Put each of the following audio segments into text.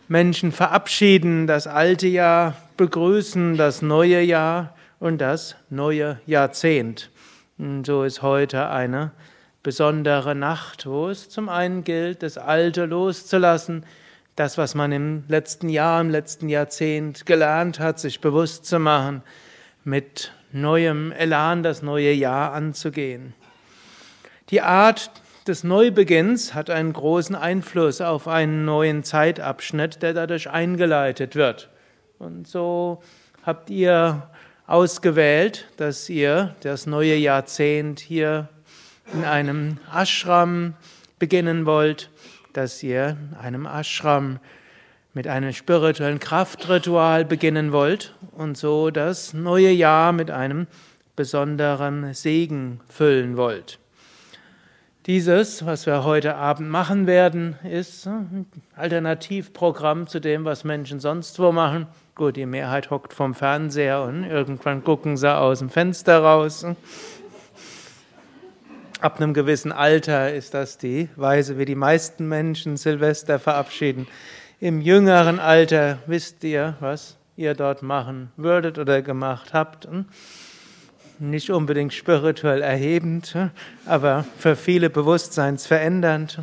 Menschen verabschieden das alte Jahr, begrüßen das neue Jahr und das neue Jahrzehnt. Und so ist heute eine besondere Nacht, wo es zum einen gilt, das Alte loszulassen, das, was man im letzten Jahr, im letzten Jahrzehnt gelernt hat, sich bewusst zu machen, mit neuem Elan das neue Jahr anzugehen. Die Art des Neubeginns hat einen großen Einfluss auf einen neuen Zeitabschnitt, der dadurch eingeleitet wird. Und so habt ihr ausgewählt, dass ihr das neue Jahrzehnt hier in einem Ashram beginnen wollt, dass ihr in einem Ashram mit einem spirituellen Kraftritual beginnen wollt und so das neue Jahr mit einem besonderen Segen füllen wollt. Dieses, was wir heute Abend machen werden, ist ein Alternativprogramm zu dem, was Menschen sonst wo machen. Gut, die Mehrheit hockt vorm Fernseher und irgendwann gucken sie aus dem Fenster raus. Ab einem gewissen Alter ist das die Weise, wie die meisten Menschen Silvester verabschieden. Im jüngeren Alter wisst ihr, was ihr dort machen würdet oder gemacht habt. Nicht unbedingt spirituell erhebend, aber für viele bewusstseinsverändernd.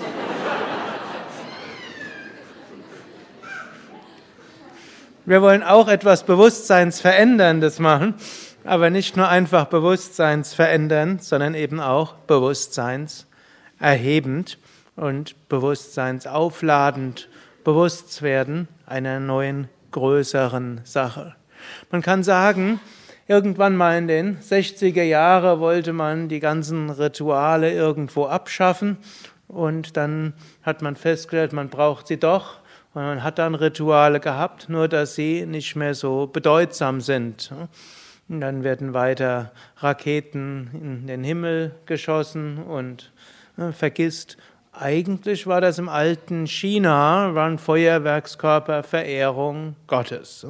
Wir wollen auch etwas Bewusstseinsveränderndes machen, aber nicht nur einfach bewusstseinsverändernd, sondern eben auch bewusstseinserhebend und bewusstseinsaufladend, bewusst werden einer neuen, größeren Sache. Man kann sagen, irgendwann mal in den 60er Jahren wollte man die ganzen Rituale irgendwo abschaffen und dann hat man festgestellt, man braucht sie doch und man hat dann Rituale gehabt, nur dass sie nicht mehr so bedeutsam sind. Und dann werden weiter Raketen in den Himmel geschossen und vergisst, eigentlich war das im alten China, waren Feuerwerkskörper Verehrung Gottes.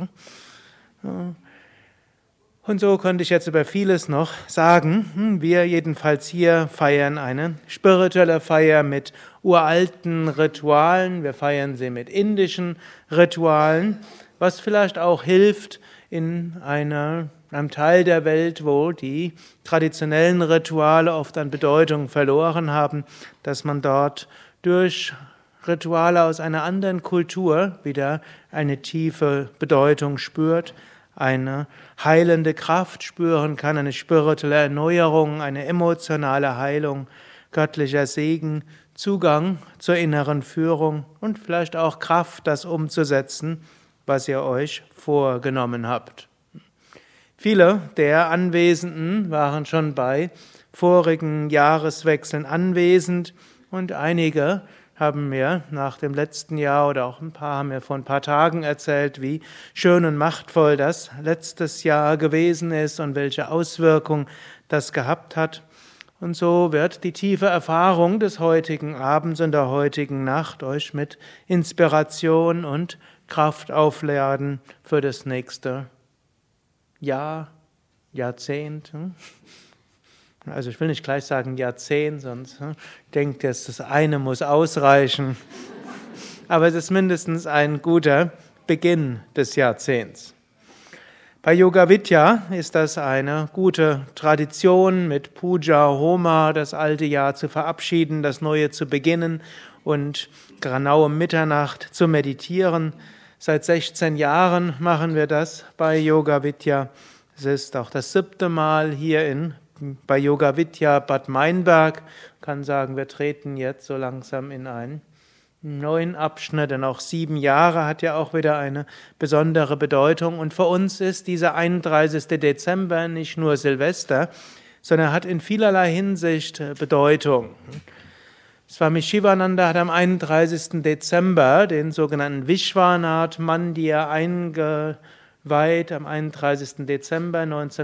Und so könnte ich jetzt über vieles noch sagen. Wir jedenfalls hier feiern eine spirituelle Feier mit uralten Ritualen. Wir feiern sie mit indischen Ritualen, was vielleicht auch hilft in einem Teil der Welt, wo die traditionellen Rituale oft an Bedeutung verloren haben, dass man dort durch Rituale aus einer anderen Kultur wieder eine tiefe Bedeutung spürt, eine heilende Kraft spüren kann, eine spirituelle Erneuerung, eine emotionale Heilung, göttlicher Segen, Zugang zur inneren Führung und vielleicht auch Kraft, das umzusetzen, was ihr euch vorgenommen habt. Viele der Anwesenden waren schon bei vorigen Jahreswechseln anwesend und einige haben mir nach dem letzten Jahr oder auch ein paar haben mir vor ein paar Tagen erzählt, wie schön und machtvoll das letztes Jahr gewesen ist und welche Auswirkung das gehabt hat. Und so wird die tiefe Erfahrung des heutigen Abends und der heutigen Nacht euch mit Inspiration und Kraft aufladen für das nächste Jahr, Jahrzehnt. Also ich will nicht gleich sagen Jahrzehnt, sonst denkt ihr, das eine muss ausreichen. Aber es ist mindestens ein guter Beginn des Jahrzehnts. Bei Yoga Vidya ist das eine gute Tradition, mit Puja, Homa das alte Jahr zu verabschieden, das neue zu beginnen und genau um Mitternacht zu meditieren. Seit 16 Jahren machen wir das bei Yoga Vidya. Es ist auch das 7. Mal hier bei Yoga Vidya Bad Meinberg. Ich kann sagen, wir treten jetzt so langsam in einen neuen Abschnitt, denn auch 7 Jahre hat ja auch wieder eine besondere Bedeutung. Und für uns ist dieser 31. Dezember nicht nur Silvester, sondern hat in vielerlei Hinsicht Bedeutung. Swami Shivananda hat am 31. Dezember den sogenannten Vishwanath Mandir eingeweiht, am 31. Dezember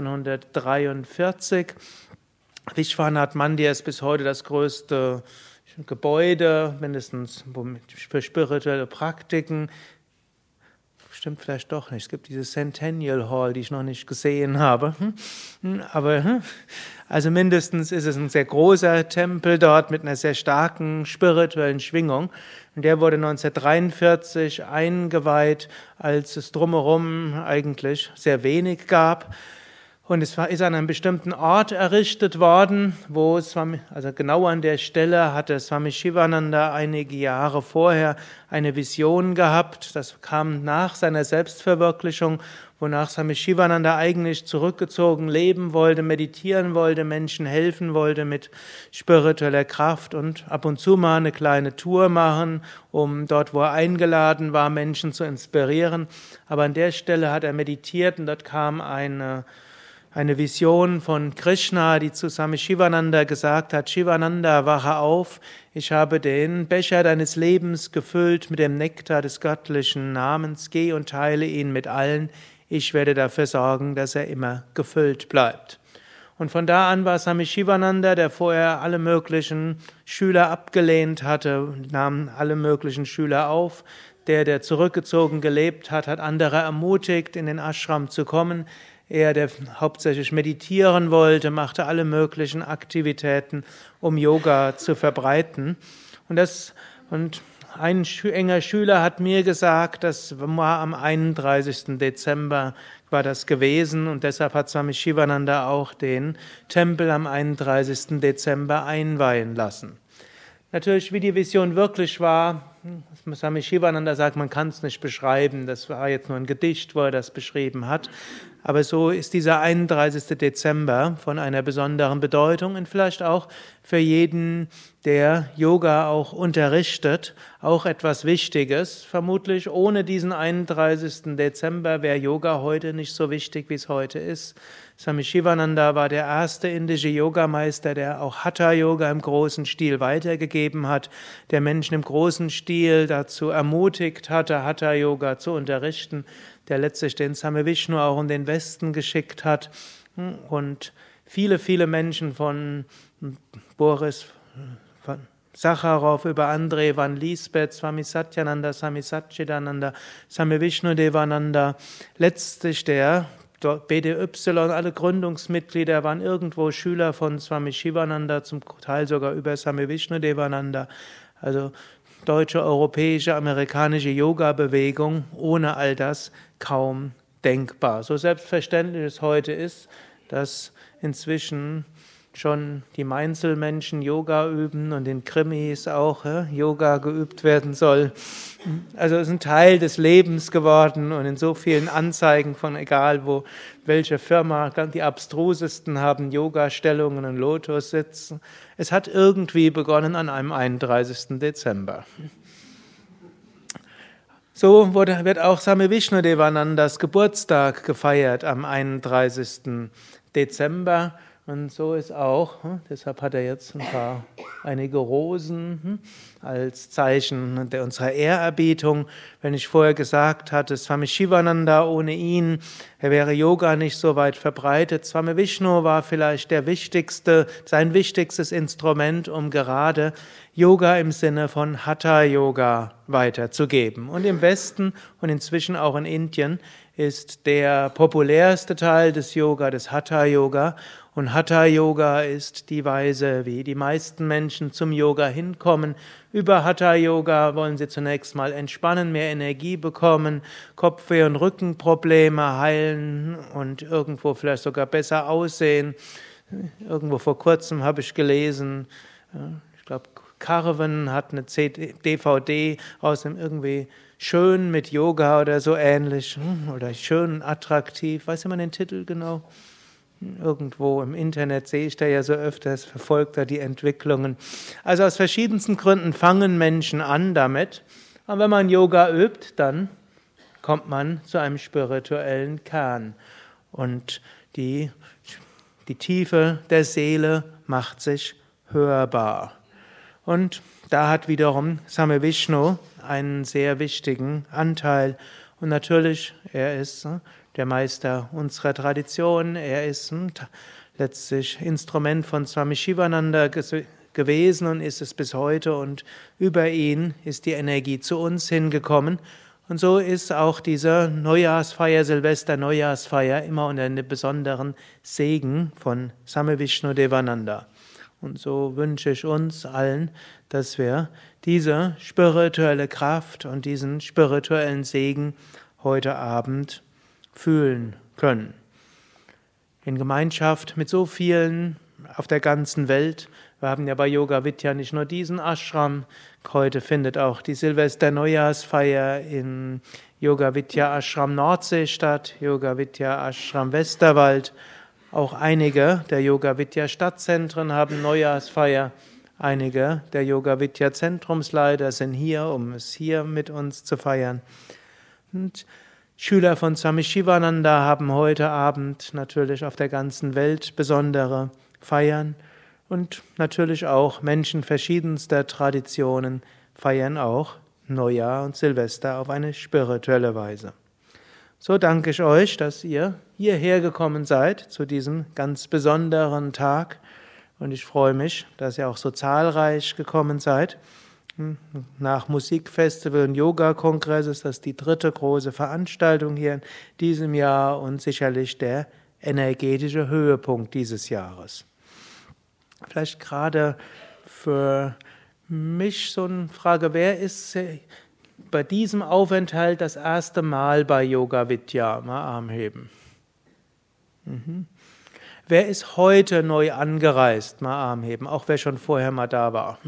1943. Vishwanath Mandir ist bis heute das größte Gebäude, mindestens für spirituelle Praktiken. stimmt vielleicht doch nicht. Es gibt diese Centennial Hall, die ich noch nicht gesehen habe. Aber also mindestens ist es ein sehr großer Tempel dort mit einer sehr starken spirituellen Schwingung. Und der wurde 1943 eingeweiht, als es drumherum eigentlich sehr wenig gab. Und ist an einem bestimmten Ort errichtet worden, wo also genau an der Stelle hatte Swami Shivananda einige Jahre vorher eine Vision gehabt. Das kam nach seiner Selbstverwirklichung, wonach Swami Shivananda eigentlich zurückgezogen leben wollte, meditieren wollte, Menschen helfen wollte mit spiritueller Kraft und ab und zu mal eine kleine Tour machen, um dort, wo er eingeladen war, Menschen zu inspirieren. Aber an der Stelle hat er meditiert und dort kam eine Vision von Krishna, die zu Swami Shivananda gesagt hat: Shivananda, wache auf, ich habe den Becher deines Lebens gefüllt mit dem Nektar des göttlichen Namens, geh und teile ihn mit allen, ich werde dafür sorgen, dass er immer gefüllt bleibt. Und von da an war Swami Shivananda, der vorher alle möglichen Schüler abgelehnt hatte, nahm alle möglichen Schüler auf. Der zurückgezogen gelebt hat, hat andere ermutigt, in den Ashram zu kommen. Er, der hauptsächlich meditieren wollte, machte alle möglichen Aktivitäten, um Yoga zu verbreiten. Und ein enger Schüler hat mir gesagt, das war am 31. Dezember war das gewesen und deshalb hat Swami Shivananda auch den Tempel am 31. Dezember einweihen lassen. Natürlich, wie die Vision wirklich war, Swami Shivananda sagt, man kann es nicht beschreiben, das war jetzt nur ein Gedicht, wo er das beschrieben hat, aber so ist dieser 31. Dezember von einer besonderen Bedeutung und vielleicht auch für jeden, der Yoga auch unterrichtet, auch etwas Wichtiges. Vermutlich ohne diesen 31. Dezember wäre Yoga heute nicht so wichtig, wie es heute ist. Swami Shivananda war der erste indische Yogameister, der auch Hatha-Yoga im großen Stil weitergegeben hat, der Menschen im großen Stil dazu ermutigt hatte, Hatha-Yoga zu unterrichten, der letztlich den Swami Vishnu auch in den Westen geschickt hat. Und viele, viele Menschen von Boris von Sacharow über Andrei van Liesbeth, Swami Satyananda, Swami Satchidananda, Swami Vishnudevananda, letztlich der BDY, alle Gründungsmitglieder waren irgendwo Schüler von Swami Shivananda, zum Teil sogar über Swami Vishnudevananda. Also deutsche, europäische, amerikanische Yoga-Bewegung, ohne all das kaum denkbar. So selbstverständlich es heute ist, dass inzwischen schon die Mainzelmenschen Yoga üben und in Krimis auch Yoga geübt werden soll. Also es ist ein Teil des Lebens geworden und in so vielen Anzeigen von egal wo, welche Firma, die abstrusesten haben Yoga-Stellungen und Lotus sitzen. Es hat irgendwie begonnen an einem 31. Dezember. So wird auch Swami Vishnudevanandas Geburtstag gefeiert am 31. Dezember. Und so ist auch, deshalb hat er jetzt einige Rosen als Zeichen unserer Ehrerbietung. Wenn ich vorher gesagt hatte, Swami Shivananda, ohne ihn wäre Yoga nicht so weit verbreitet. Swami Vishnu war vielleicht sein wichtigstes Instrument, um gerade Yoga im Sinne von Hatha-Yoga weiterzugeben. Und im Westen und inzwischen auch in Indien ist der populärste Teil des Yoga, des Hatha-Yoga. Und Hatha-Yoga ist die Weise, wie die meisten Menschen zum Yoga hinkommen. Über Hatha-Yoga wollen sie zunächst mal entspannen, mehr Energie bekommen, Kopfweh- und Rückenprobleme heilen und irgendwo vielleicht sogar besser aussehen. Irgendwo vor kurzem habe ich gelesen, ich glaube, Carven hat eine DVD aus dem irgendwie schön mit Yoga oder so ähnlich oder schön attraktiv. Weiß jemand den Titel genau? Irgendwo im Internet sehe ich da ja so öfters, verfolgt da die Entwicklungen. Also aus verschiedensten Gründen fangen Menschen an damit. Und wenn man Yoga übt, dann kommt man zu einem spirituellen Kern. Und die Tiefe der Seele macht sich hörbar. Und da hat wiederum Swami Vishnu einen sehr wichtigen Anteil. Und natürlich, er ist der Meister unserer Tradition, er ist letztlich Instrument von Swami Shivananda gewesen und ist es bis heute. Und über ihn ist die Energie zu uns hingekommen. Und so ist auch diese Neujahrsfeier, Silvester-Neujahrsfeier immer unter einem besonderen Segen von Same Vishnu Devananda. Und so wünsche ich uns allen, dass wir diese spirituelle Kraft und diesen spirituellen Segen heute Abend fühlen können. In Gemeinschaft mit so vielen auf der ganzen Welt. Wir haben ja bei Yoga Vidya nicht nur diesen Ashram. Heute findet auch die Silvester-Neujahrsfeier in Yoga Vidya Ashram Nordsee statt, Yoga Vidya Ashram Westerwald. Auch einige der Yoga Vidya Stadtzentren haben Neujahrsfeier. Einige der Yoga Vidya Zentrumsleiter sind hier, um es hier mit uns zu feiern. Und Schüler von Swami Shivananda haben heute Abend natürlich auf der ganzen Welt besondere Feiern. Und natürlich auch Menschen verschiedenster Traditionen feiern auch Neujahr und Silvester auf eine spirituelle Weise. So danke ich euch, dass ihr hierher gekommen seid zu diesem ganz besonderen Tag. Und ich freue mich, dass ihr auch so zahlreich gekommen seid. Nach Musikfestival und Yoga-Kongress ist das die dritte große Veranstaltung hier in diesem Jahr und sicherlich der energetische Höhepunkt dieses Jahres. Vielleicht gerade für mich so eine Frage, wer ist bei diesem Aufenthalt das erste Mal bei Yoga Vidya? Mal Arm heben. Wer ist heute neu angereist? Mal Arm heben, auch wer schon vorher mal da war.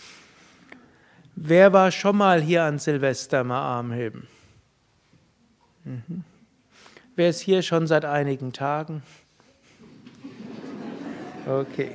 Wer war schon mal hier an Silvester? Mal Arm heben. Wer ist hier schon seit einigen Tagen? Okay.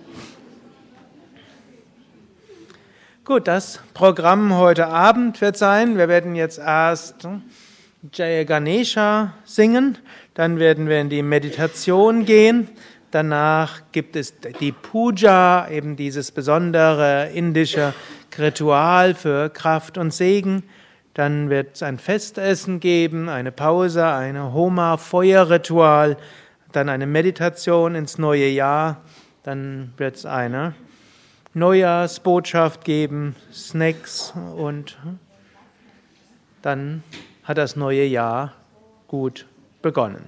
Gut, das Programm heute Abend wird sein, wir werden jetzt erst Jaya Ganesha singen, dann werden wir in die Meditation gehen, danach gibt es die Puja, eben dieses besondere indische Ritual für Kraft und Segen, dann wird es ein Festessen geben, eine Pause, eine Homa-Feuerritual, dann eine Meditation ins neue Jahr, dann wird es eine Neujahrsbotschaft geben, Snacks und dann hat das neue Jahr gut begonnen.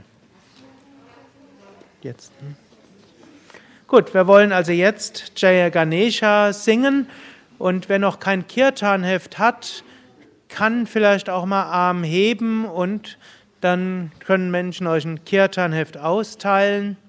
Jetzt. Gut, wir wollen also jetzt Jaya Ganesha singen und wer noch kein Kirtanheft hat, kann vielleicht auch mal Arm heben und dann können Menschen euch ein Kirtanheft austeilen.